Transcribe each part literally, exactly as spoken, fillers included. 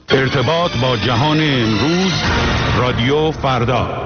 ارتباط با جهان امروز، رادیو فردا.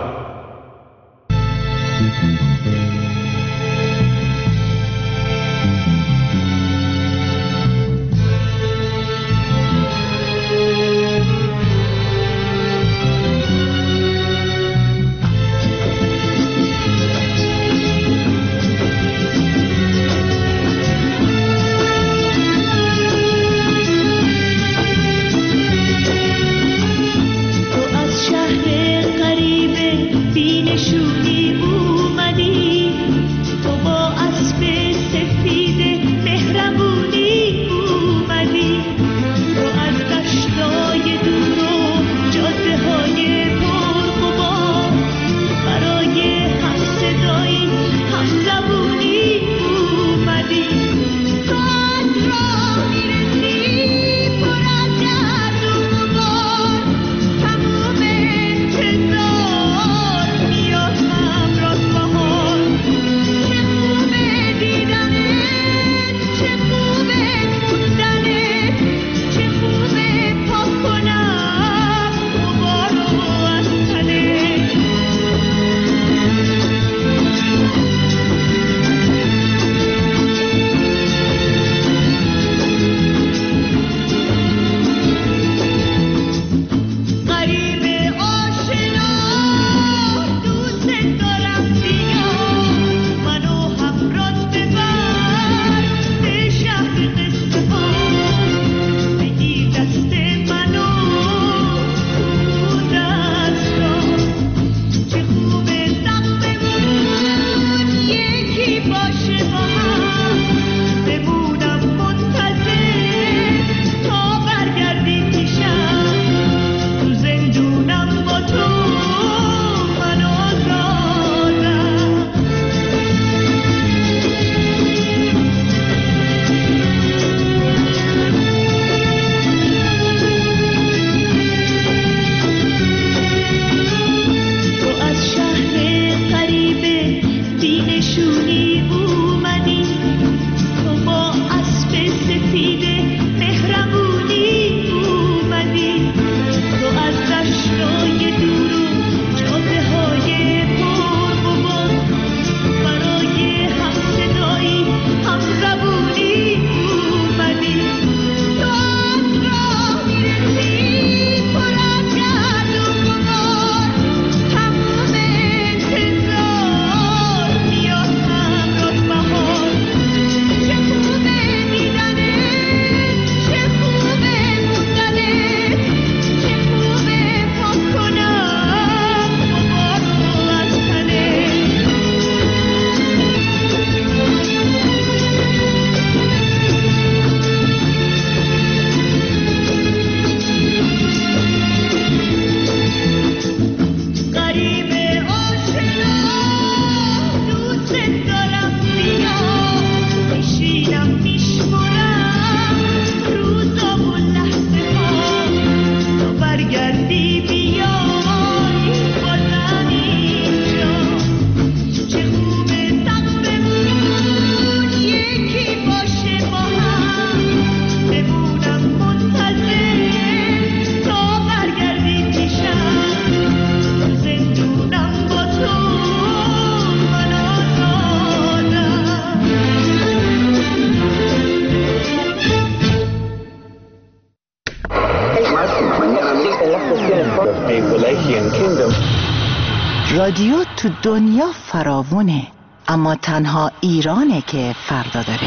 رادیو تو دنیا فراوونه، اما تنها ایرانه که فردا داره.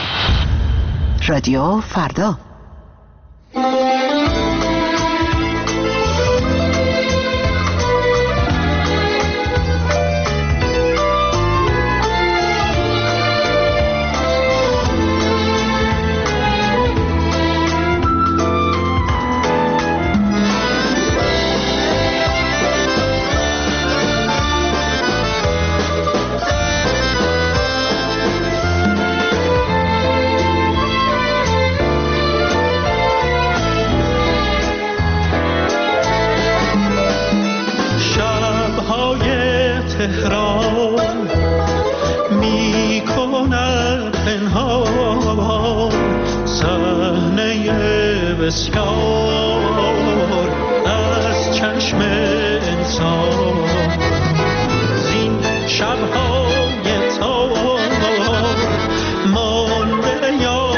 رادیو فردا. تهران می کند پنهان صحنه بسیار چشم انسان. زین شب‌های تار مانده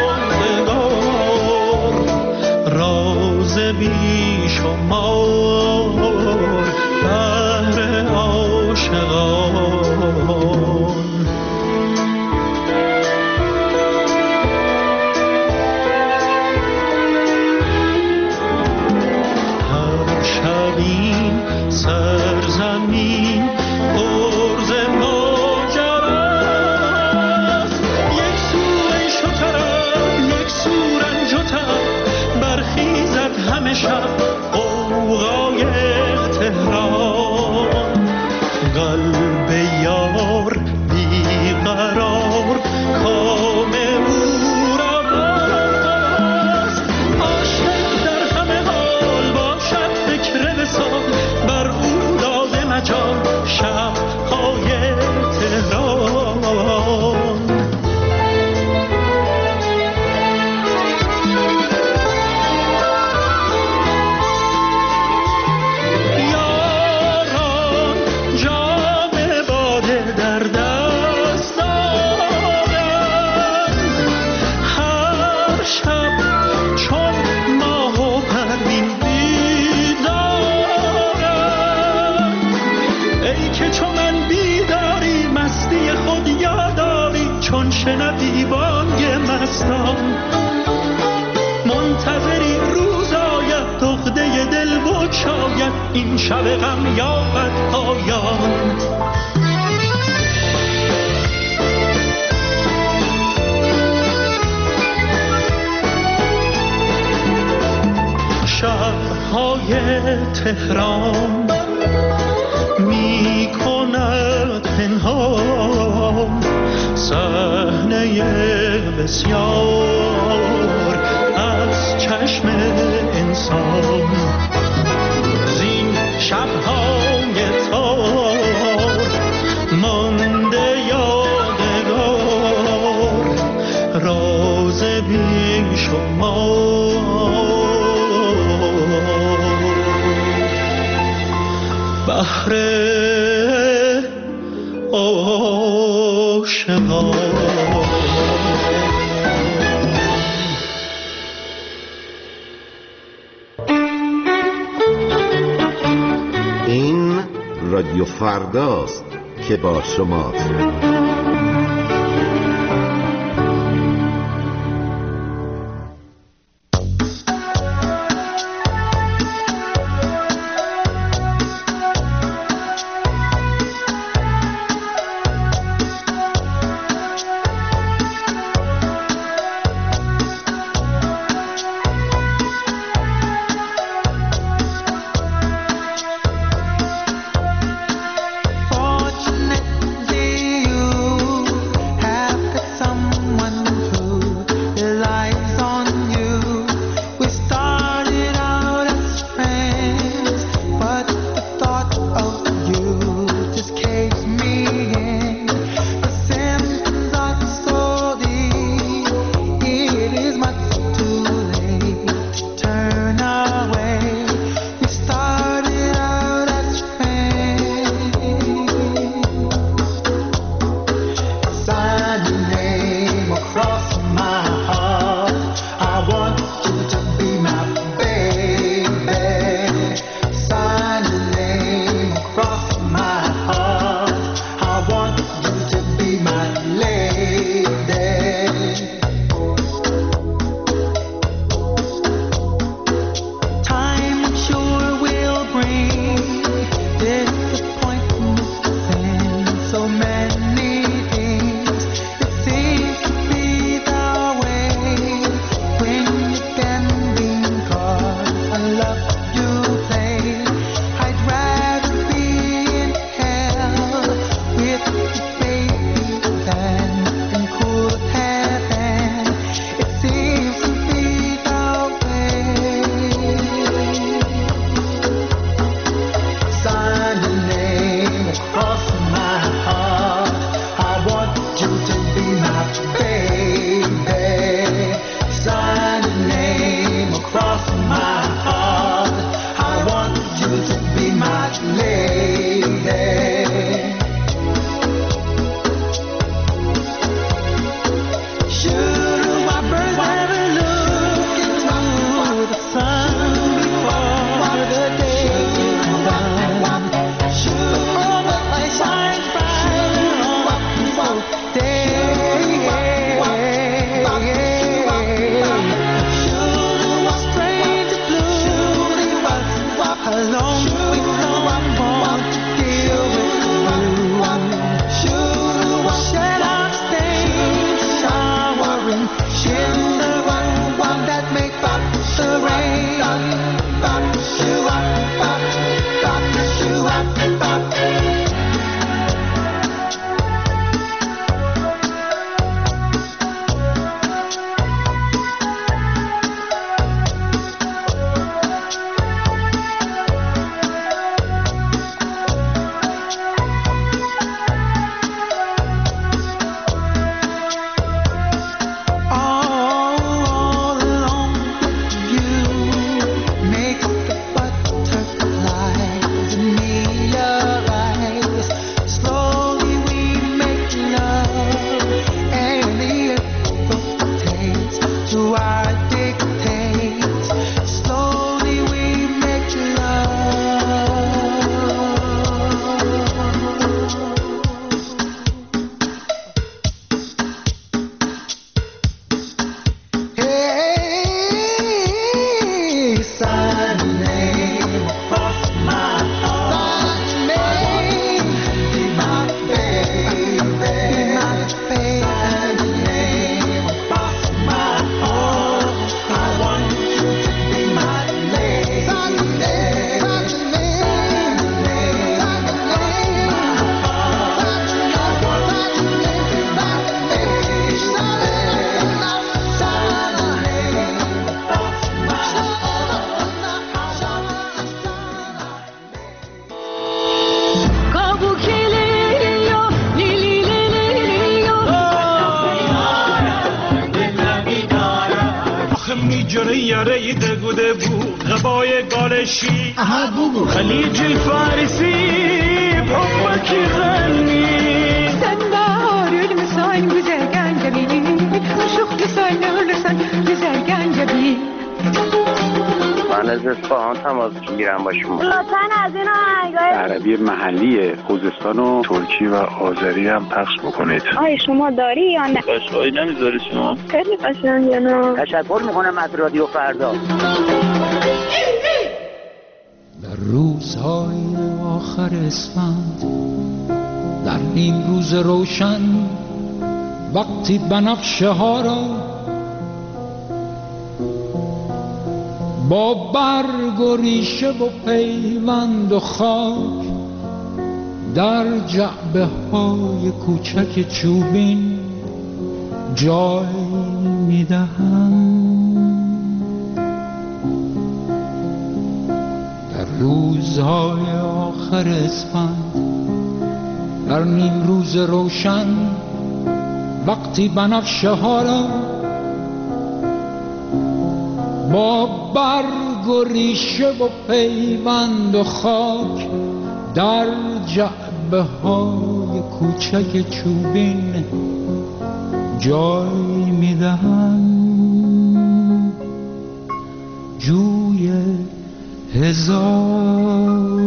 یادگار، راز بی شمار بهر عاشقان. سرزمین عرض ماجراست، یک سو عیش و طرب، یک سو رنج و تب، برخیزد همه شب غوغای تهران. قلب یار بیقرار کام او را باست، عاشق در همه حال باشد فکر وصال، بر او داده مجال شب‌های تهران. یاران جام باده در دست دارند، هر شب چون ماه و پروین بیدارند. ای که چون من بیداری مستی خود یاداری، چون شنوی بانگ مستان منتظری روز آید دغده دل بگشاید، این شب غم یابد پایان. شب‌های تهران می کند پنهان صحنه بسیار از چشم انسان. زین شب‌های تار مانده یادگار، راز بی شمار بهر عاشقان. این رادیو فرداست که با شماست. Fortunately, you یاره دگوده بود غبای گالشی aha bubu خلیج الفارسی بحبك يغني سنبار المسان güzel جبي عشق لسان لسان güzel جبي من از اصفهان تماس میگیرم با شما. لطفاً از این آهنگای عربی محلی خوزستان و ترکی و آذری هم پخش بکنید. آی شما داری یا نه؟ قشنگی نمیذاری شما؟ خیلی قشنگه نه. تشکر میکنم از رادیو فردا. در روزهای آخر اسفند، در این روز روشن، وقتی بنفشه ها را با برگ و ریشه و پیوند و خاک در جعبه های کوچک چوبین جای میدهم. در روزهای آخر اسفند، در نیم روز روشن، وقتی بنفشه ها را با برگ و ریشه و پیوند و خاک در جعبه های کوچک چوبین جای میدهم. جوی هزار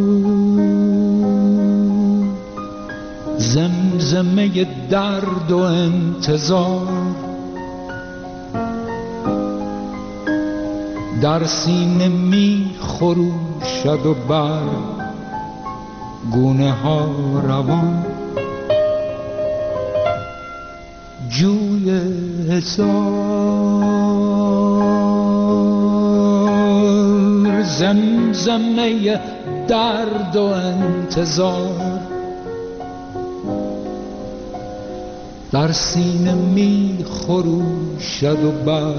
زمزمه درد و انتظار در سینه می خروشد و بر گونه ها روان. جوی هزار زمزمه درد و انتظار در سینه می خروشد و بر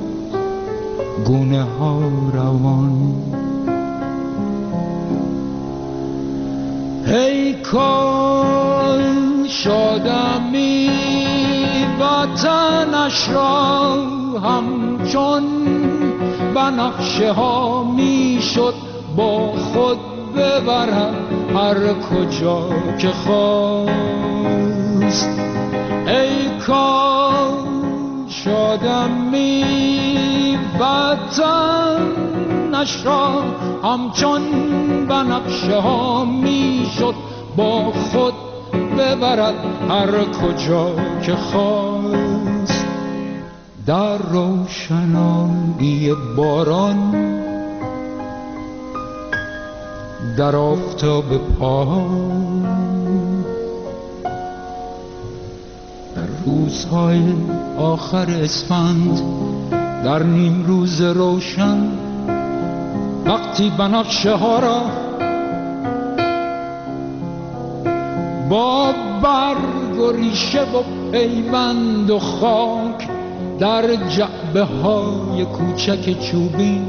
گونه ها روان. ای کاش آدمی وطنش را همچون بنفشه ها می شد با خود ببرد هر کجا که خواست. ای کاش آدمی وطنش را همچون بنفشه ها می شد با خود ببرد هر کجا که خواست. در روشنایی باران، در آفتاب پایان، در روزهای آخر اسفند، در نیم روز روشن، وقتی بنفشه ها را با برگ و ریشه و پیوند و خاک در جعبه های کوچک چوبین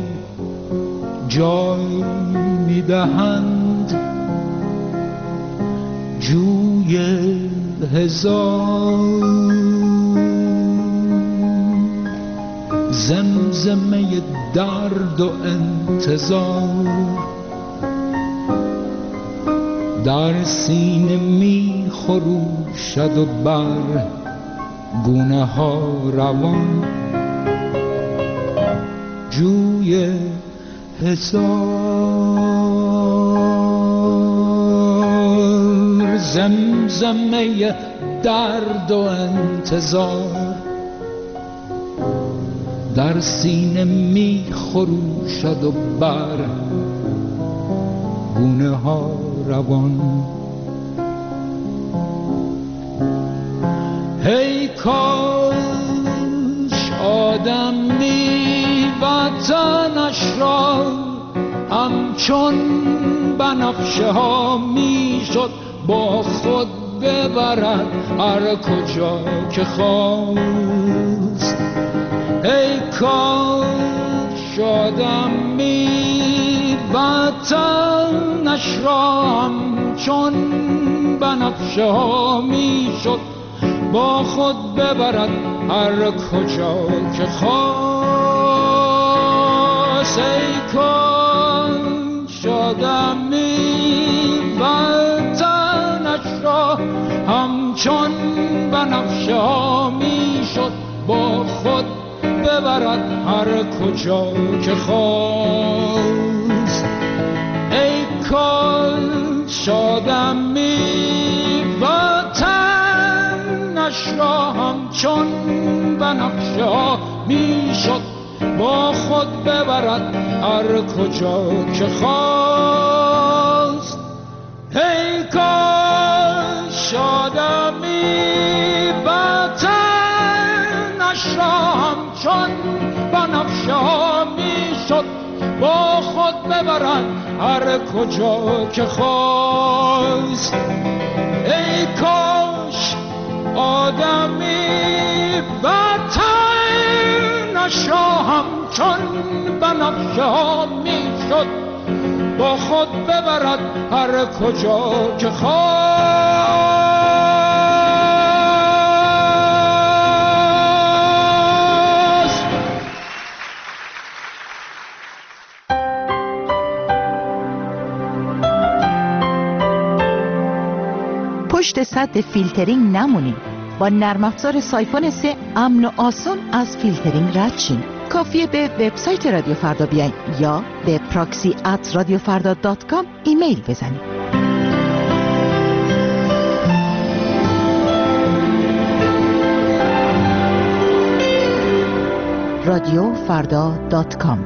جای میدهند. جوی هزار زمزمه درد و انتظار در سینه می خروشد و بر گونه ها روان. جوی هزار زمزمه درد و انتظار در سینه می خروشد و بر گونه ها روان. ای کاش آدمی وطنش را همچون بنفشه ها می شد با خود ببرد هر کجا که خواست. ای کاش آدمی وطنش را همچون بنفشه ها می شد با خود ببرد هر کجا که خواست. کاش ای کاش آدمی وطنش را همچون بنفشه ها میشد با خود ببرد هر کجا که خواست. ای کاش آدمی وطنش را همچون بنفشه ها میشد با خود ببرد هر کجا که خواست. ای کاش آدمی وطنش را همچون بنفشه ها میشد با خود ببرد هر کجا که خواست. ای کاش آدمی وطنش را همچون بنفشه ها میشد با خود ببرد هر کجا که خواست. پشت سد فیلترینگ نمونید. با نرم افزار سایفون سه امن و آسان از فیلترینگ رد شین. کافیه به وبسایت رادیو فردا بیاین یا به پراکسی ات رادیو فردا دات کام ایمیل بزنید. رادیو فردا دات کام.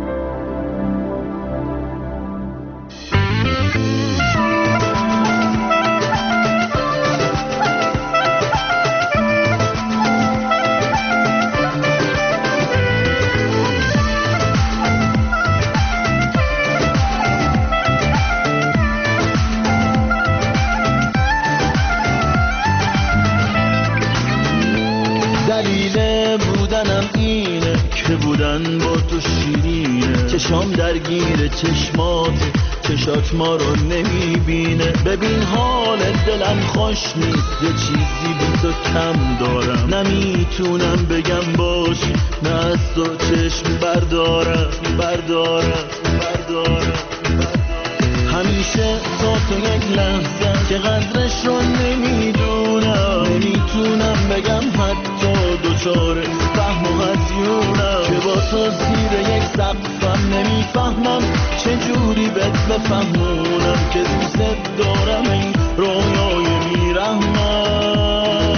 بودن با تو شیرینه، چشام درگیر چشمات، چشات ما رو نمیبینه. ببین حال دلم خوش نیست، یه چیزی بی تو کم دارم. نمیتونم بگم باش، نه از تو چشم بردارم بردارم بردارم. همیشه تا تو یک لحظه که قدرش رو نمیدونم، نمیتونم بگم حتی دوچار فهم و هزیونم، که با تو زیر یک سقفم نمیفهمم چجوری بهت بفهمونم که دوست دارم این رویای میرحمم.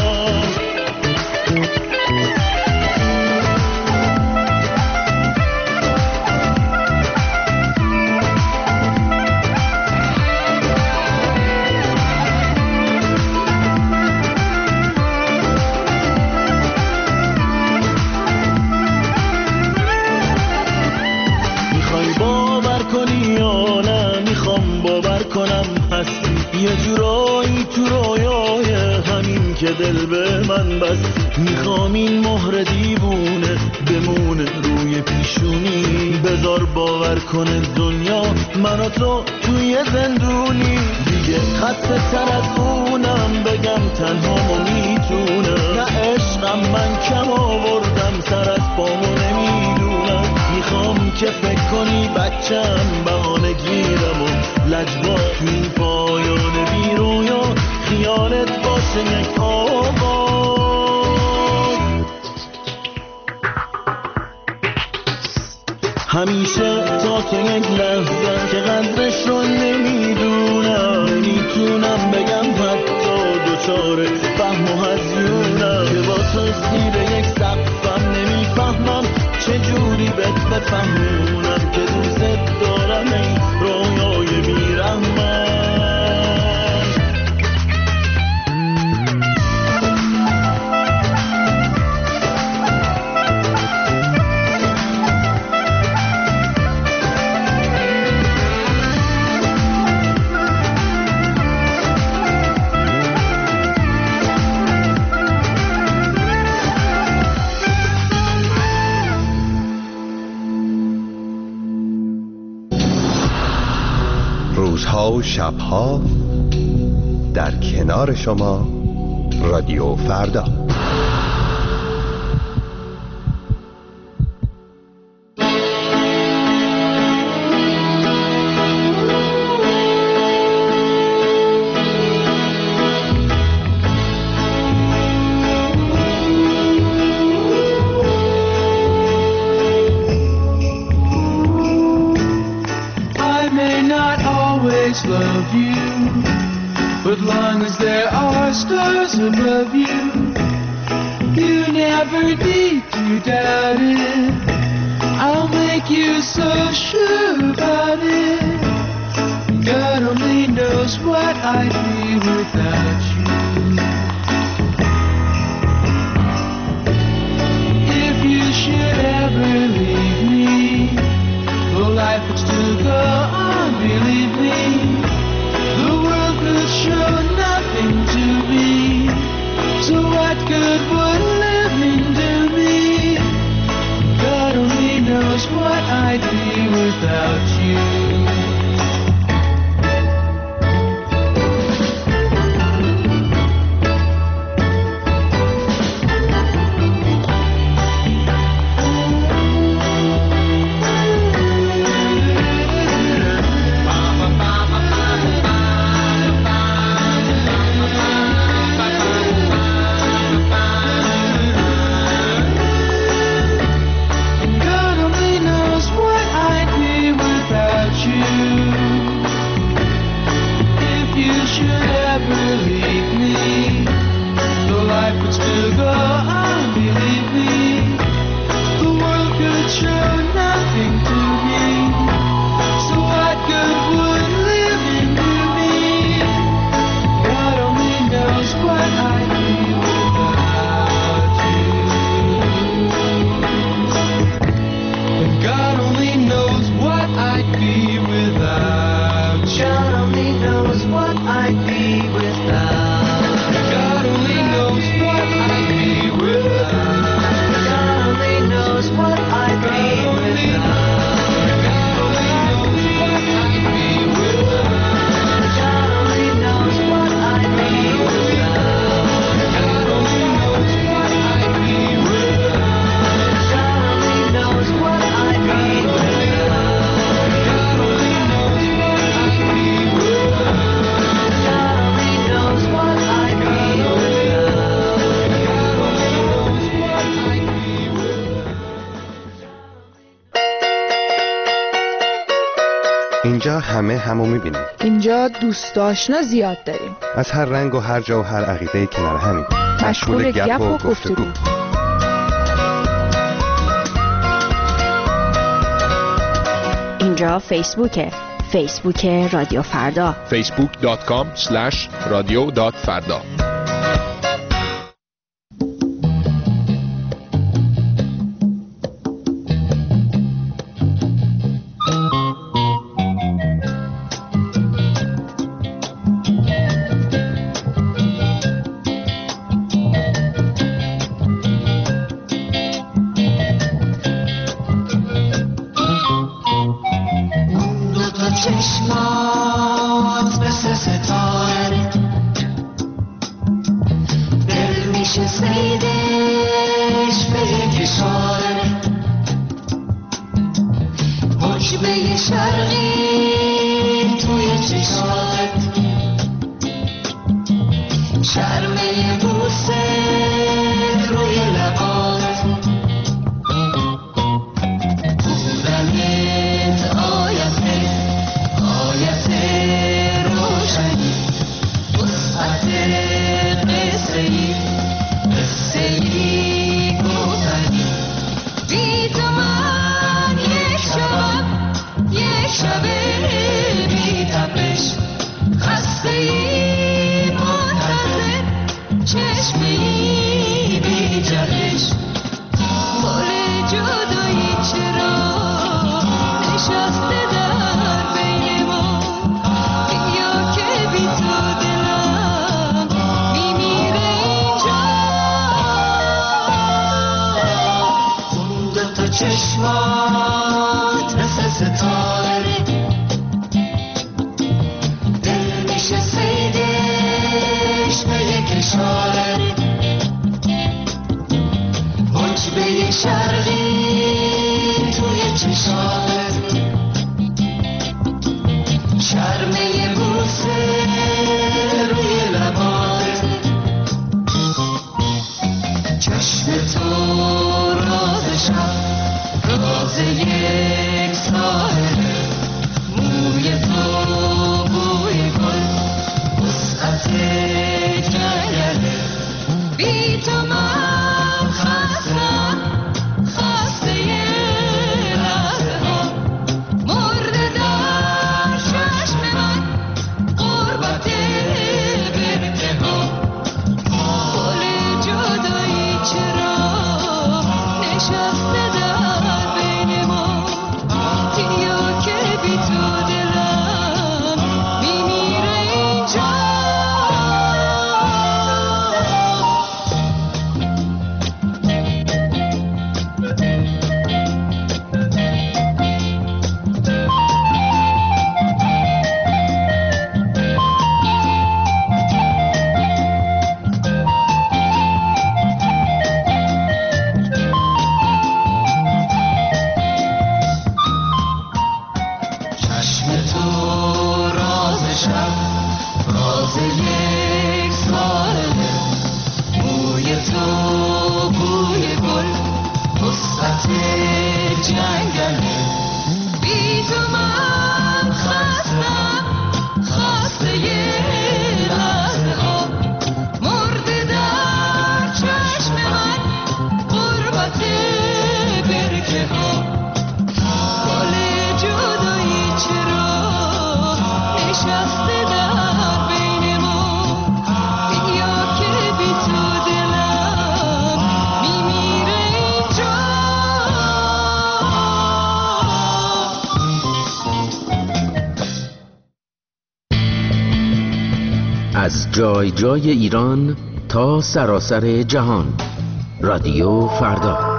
یه جورایی تو رویای همین که دل به من بستی. میخوام این مهر دیوونه بمونه روی پیشونی، بذار باور کنه دنیا من و تو توی زندونی. دیگه خسته تر از اونم بگم تنهامو میتونم، نه عشقم من کم آوردم سر از پامو نمیدونم. میخوام که فکر کنی بچم بهانه گیرم و لجبا تو این پایان بی رویا خیالت باشه یک آواز. همیشه تا تو یک لحظه که قدرش رو نمیدونم، نمیتونم بگم حتی دوچار فهم و هزیونم، که با تو زیر یک سقفم نمیفهمم چجوری بهت بفهمونم که دوست دارم این رویای میرحمم. روزها و شبها در کنار شما رادیو فردا. always love you, but long as there are stars above you, you never need to doubt it. I'll make you so sure about it. God only knows what I'd be without you. If you should ever leave me, though life would still go on, believe me, the world could show nothing to me. So what good would living do me? God only knows what I'd be without you. اینجا همه همو میبینیم. اینجا دوست آشنا زیاد داریم. از هر رنگ و هر جا و هر عقیده کنار همین. مشغول گپ و گفتگو. اینجا فیسبوکه. فیسبوک رادیو فردا. فیسبوک دات کام اسلش رادیو دات فردا. چشمات مثل ستاره دل میشه سیدش به یک اشاره حجبه شرقی توی چشات شرمه بوسه روی لبات چشم تو راز شب راز چشم تو راز شب، راز یک ساله، بوی تو بوی گل، وسعت جنگله. بی تو من خستم، خسته یه لحظه ها، مرده در چشم من غربت برکه ها. گل جدایی چرا نشسته در بین ما، بیا که بی تو دلم میمیره اینجا. از جای جای ایران تا سراسر جهان، رادیو فردا.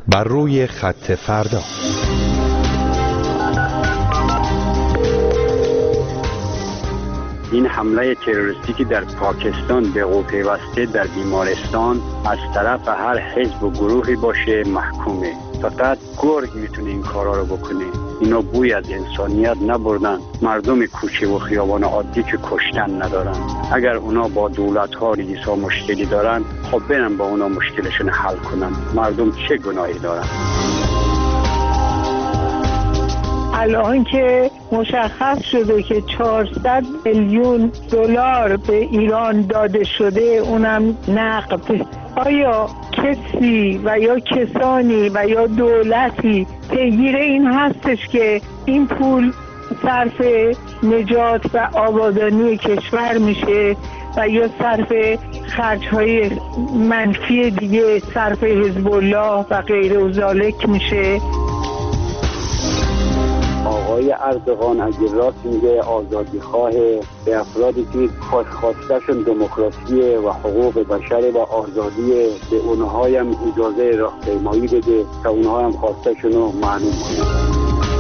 بر روی خط فردا. این حمله تروریستی که در پاکستان به قو پیوسته در بیمارستان از طرف هر حزب و گروهی باشه محکومه. فقط گرگ میتونه این کارا رو بکنه. اینا بوی از انسانیت نبردن. مردم کوچه و خیابان عادی که کشتن ندارن. اگر اونا با دولت ها رئیسا مشکلی دارن، خب برن با اونا مشکلشون حل کنن. مردم چه گناهی دارن؟ الان که مشخص شده که چهارصد میلیون دلار به ایران داده شده، اونم نقد، آیا کسی و یا کسانی و یا دولتی پیگیر این هستش که این پول صرف نجات و آبادانی کشور میشه و یا صرف خرج‌های منفی دیگه، صرف حزب الله و غیره و ذالک میشه؟ آقای اردوغان اگه راست میگه آزادی خواه، به افرادی که خواستشون دموکراسی و حقوق بشر و آزادی، به اونها هم اجازه راهپیمایی بده تا اونها هم خواستشون رو معلوم کنن.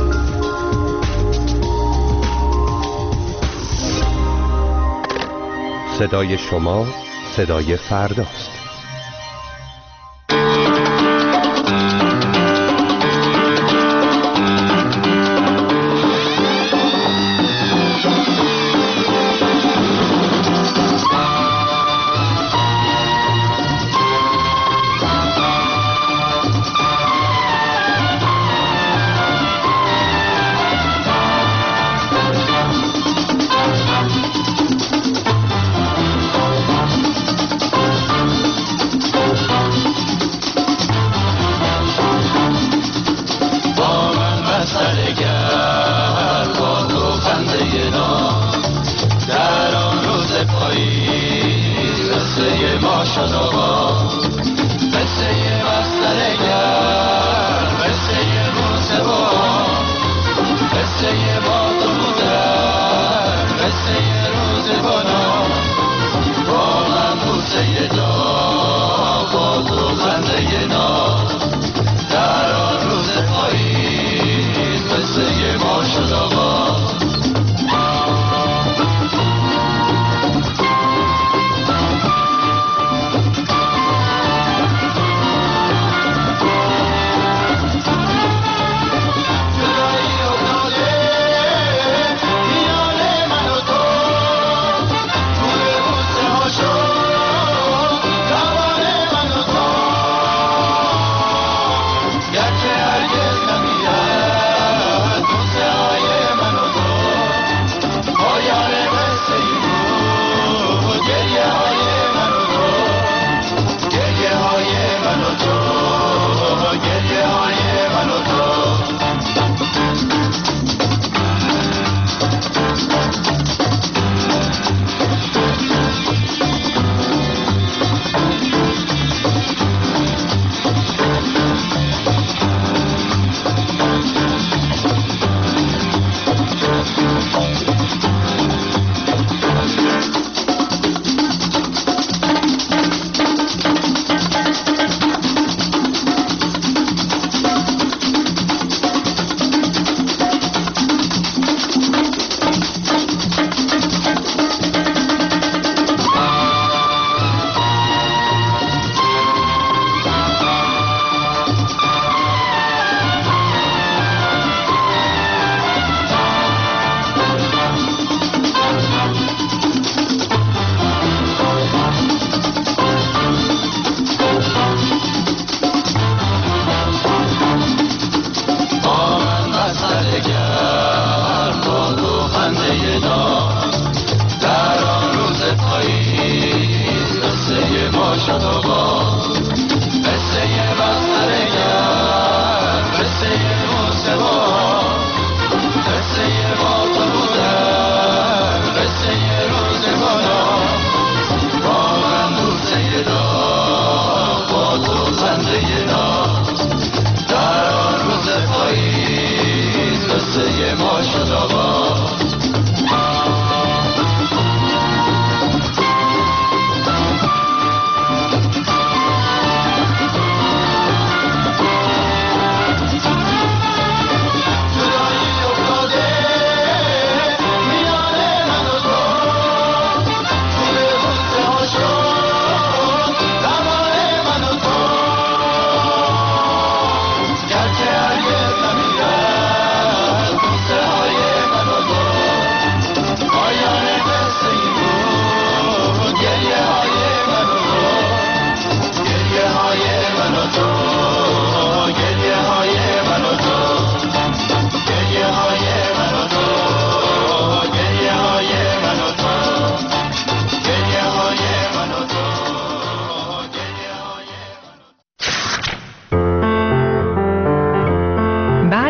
صدای شما صدای فرداست.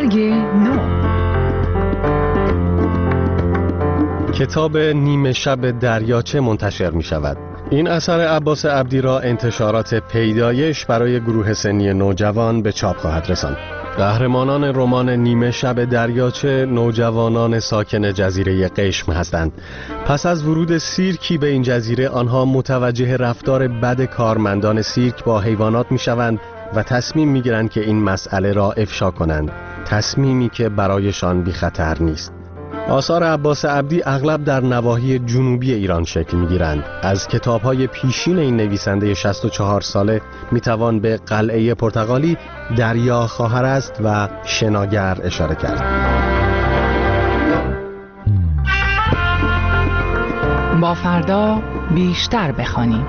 رنگ نو. کتاب نیمه شب دریاچه منتشر می شود. این اثر عباس عبدی را انتشارات پیدایش برای گروه سنی نوجوان به چاپ خواهد رساند. قهرمانان رمان نیمه شب دریاچه نوجوانان ساکن جزیره قشم هستند. پس از ورود سیرکی به این جزیره آنها متوجه رفتار بد کارمندان سیرک با حیوانات می شوند و تصمیم می گیرند که این مسئله را افشا کنند. تصمیمی که برایشان بی خطر نیست. آثار عباس عبدی اغلب در نواحی جنوبی ایران شکل می‌گیرند. از کتاب‌های پیشین این نویسنده شصت و چهار ساله می‌توان به قلعه پرتغالی، دریا خواهر است و شناگر اشاره کرد. با فردا بیشتر بخوانیم.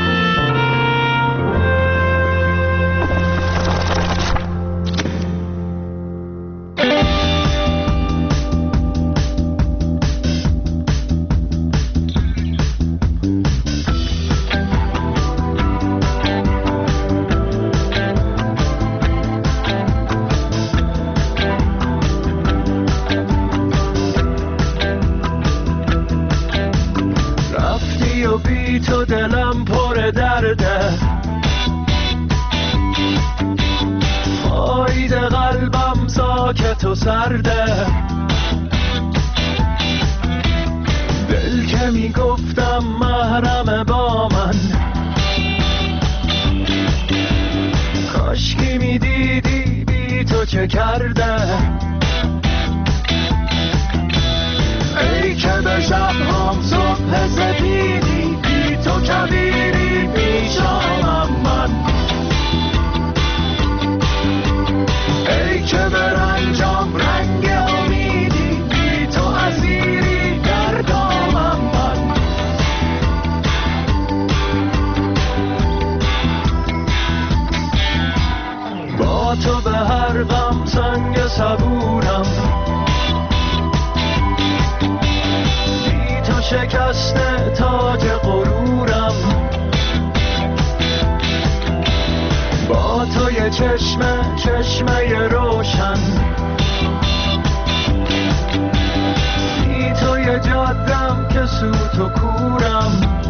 تو دلم پر درده، آید قلبم ساکت و سرده، دل که میگفتم محرم با من، کاشکی میدیدی بی تو چه کرده. ای که به شب هم صبح سپیدی، بی تو کبیری پیشامم من، ای که به رنجام رنگ امیدی، بی تو اسیری در دامم من. با تو به هر غم سنگ صبورم، شکسته تاج غرورم، با تو یه چشمه چشمه روشن، بی تو یه جادم که سوت و کورم.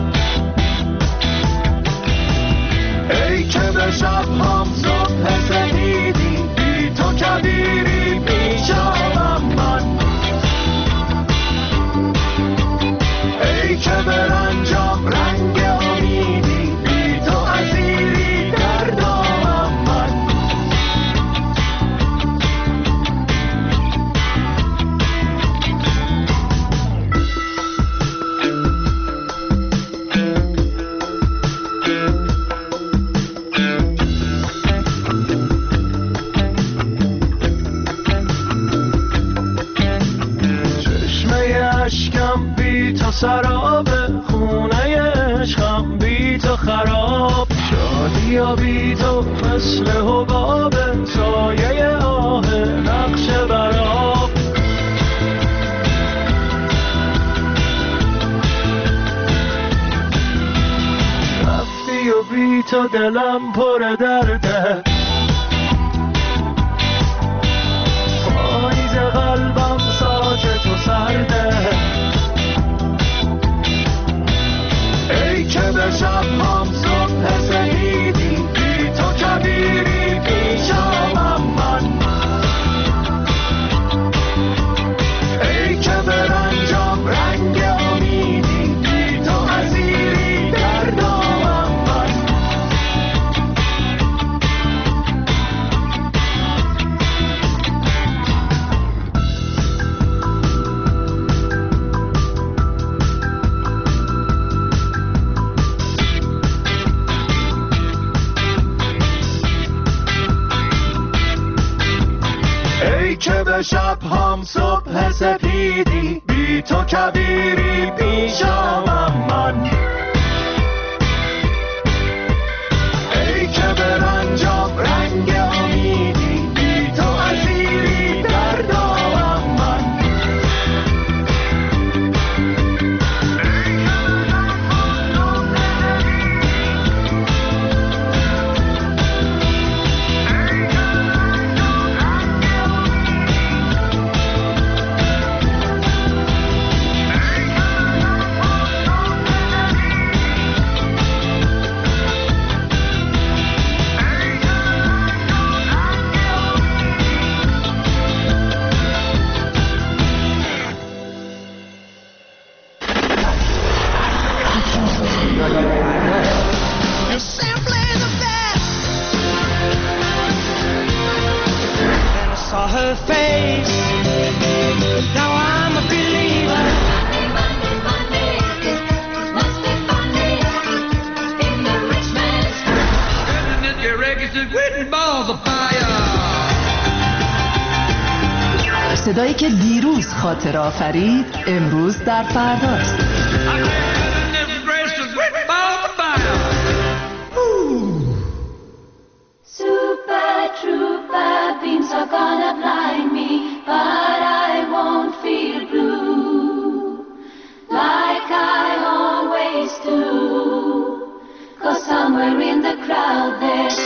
ای که به شب هم صبح سپیدی، بی تو کبیری پیشامم من، که به رنجام رنگ امیدی، بی تو اسیری در دامم من. چشمه اشکم بی تو سراب، خونه عشقم بی تو خراب، شادی یا بی تو مثل حباب، سایه آه نقش براب. رفتی و بی تو دلم پر درده، پاییز قلبم ساکت و سرده. ای که به شب هم صبح سپیدی، بی تو کبیری پیشامم من، ای که به رنجام رنگ امیدی، بی تو اسیری در دامم من. که به شب هم صبح سپیدی، بی تو کبیری پیشامم من، ای که به رنجام رنگ امیدی، بی تو اسیری در دامم من. صدایی که دیروز خاطر آفرید امروز در فرداست. Super trooper beams are gonna blind me, but I won't feel blue like I always do, 'cause somewhere in the crowd there's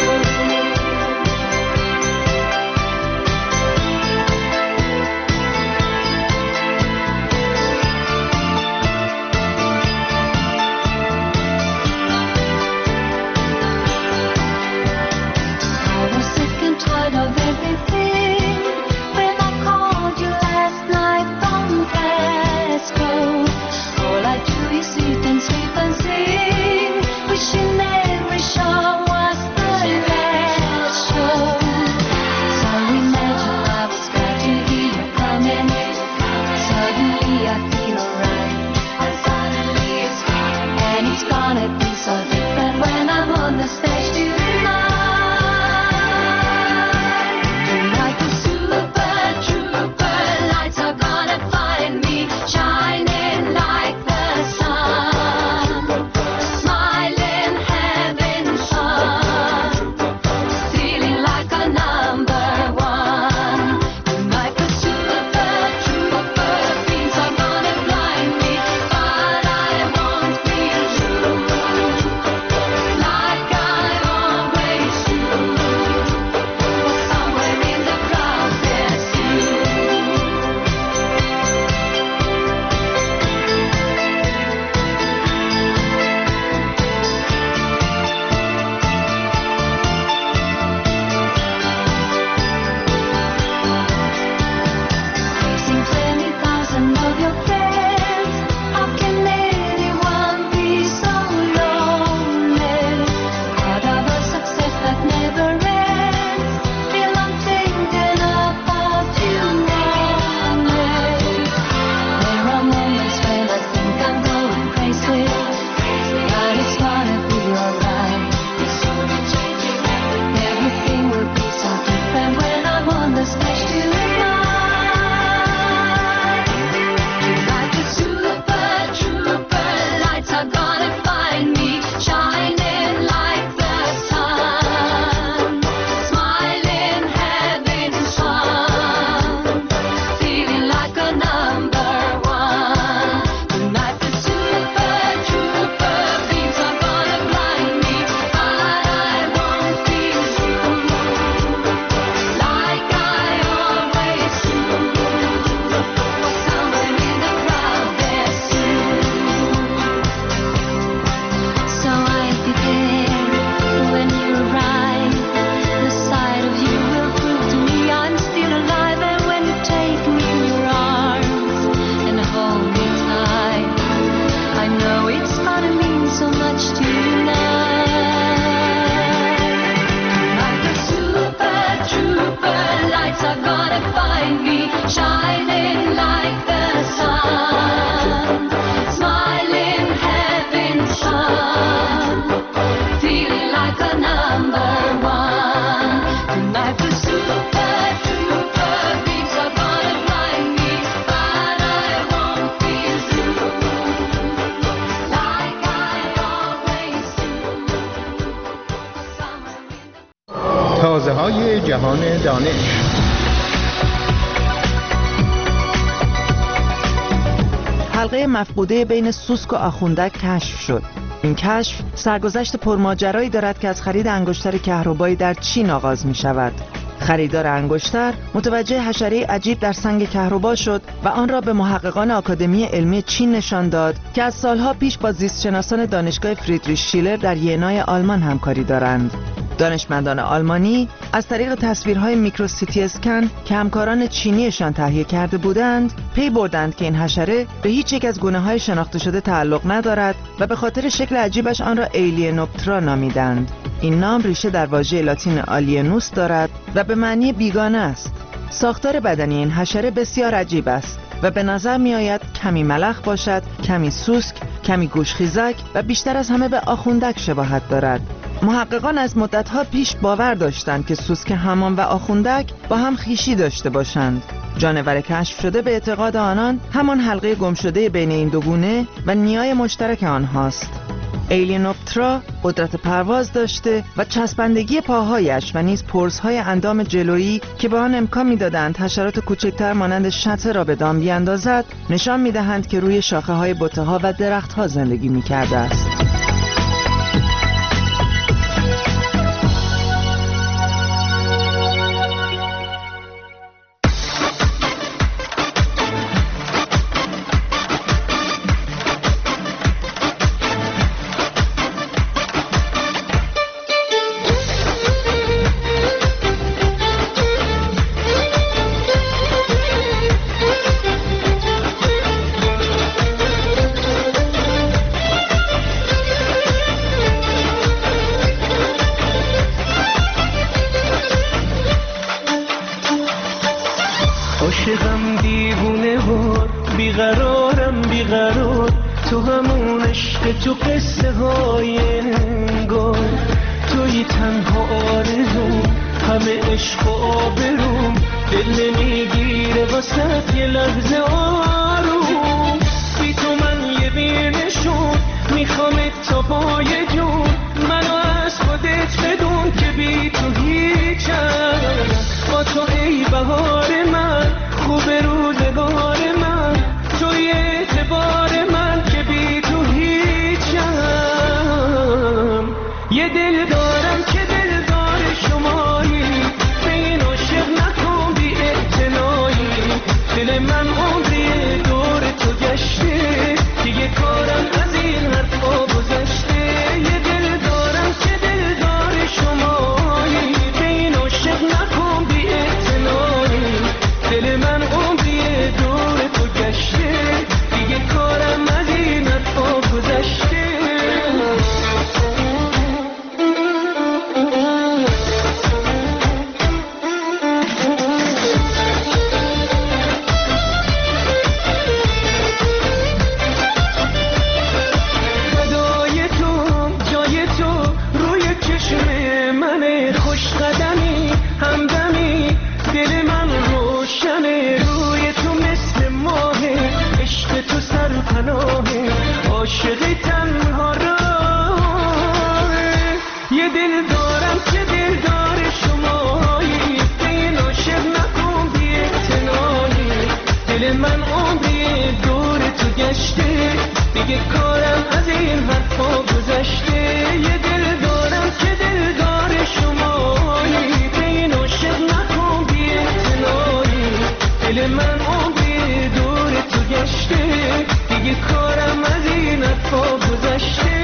تازه‌های جهان دانش. حلقه مفقوده بین سوسک و آخوندک کشف شد. این کشف سرگذشت پرماجرایی دارد که از خرید انگشتر کهربایی در چین آغاز می شود. خریدار انگشتر متوجه حشره عجیب در سنگ کهربا شد و آن را به محققان آکادمی علمی چین نشان داد که از سالها پیش با زیستشناسان دانشگاه فریدریش شیلر در ینای آلمان همکاری دارند. دانشمندان آلمانی از طریق تصویرهای میکروسیتی اسکن که همکاران چینیشان تهیه کرده بودند پی بردند که این حشره به هیچ یک از گونه‌های شناخته شده تعلق ندارد و به خاطر شکل عجیبش آن را ایلینوپترا نامیدند. این نام ریشه در واژه لاتین آلیانوس دارد و به معنی بیگانه است. ساختار بدنی این حشره بسیار عجیب است و به نظر می آید کمی ملخ باشد، کمی سوسک، کمی گوشخیزک و بیشتر از همه به آخوندک شباهت دارد. محققان از مدتها پیش باور داشتند که سوسک حمام و آخوندک با هم خویشی داشته باشند. جانور کشف شده به اعتقاد آنان همان حلقه گمشده بین این دو گونه و نیای مشترک آنهاست. ایلینوپترا قدرت پرواز داشته و چسبندگی پاهایش و نیز پرزهای اندام جلویی که به آن امکان می‌دادند حشرات کوچکتر مانند شته را به دام بیاندازد نشان می‌دهند که روی شاخه‌های بوته‌ها و درخت‌ها زندگی می‌کرده است. عاشقم دیوونه وار بیقرارم بیقرار تو همون عشق تو قصه های انگار توی تنها آرزوم همه عشق و آبروم دل نمیگیره واسه یه لحظه آروم بی تو من یه بیرنشون میخوامت تا پای جون منو از خودت بدون که بی تو هیچم با تو ای بهار من خوب روزگار من توی اعتبار من که بی تو هیچم یه دل دارم که دلدار شمایی به این عاشق نکن بی اعتنایی دل من عمری دور تو گشته دیگه کارم از این حرفا گذشته یه دل دارم که دلدار شمایی به این عاشق نکن بی اعتنایی دل من عمری دور تو گشته دیگه کارم از این حرفا گذشته صدای تو جای تو روی چشم منه خوش قدمی همدمی دل من روشنه روی تو مثل ماهه عشق تو سرپناهه عاشقی تنها راهه یه دل دارم که دلدار شمایی به این عاشق نکن بی اعتنایی دل من عمری دور تو گشته دیگه کارم از این حرفا گذشته یه دل دارم که دلدار شمایی به این عاشق نکن بی اعتنایی دل من عمری دور تو گشته دیگه کارم از این حرفا گذشته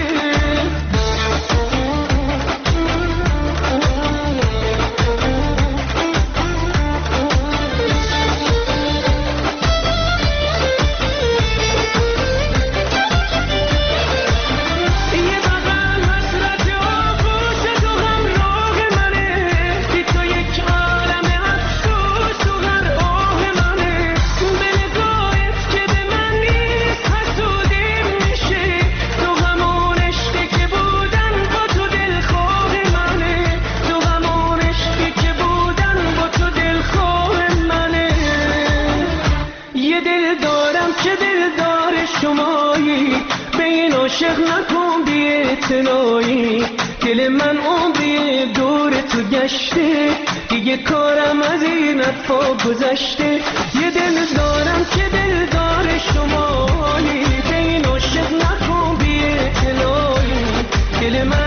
عاشق نکن بی اعتنایی دل من عمری دور تو گشته دیگه کارم از این حرفا گذشته یه دل دارم که دلدار شمایی به این عاشق نکن بی اعتنایی دل من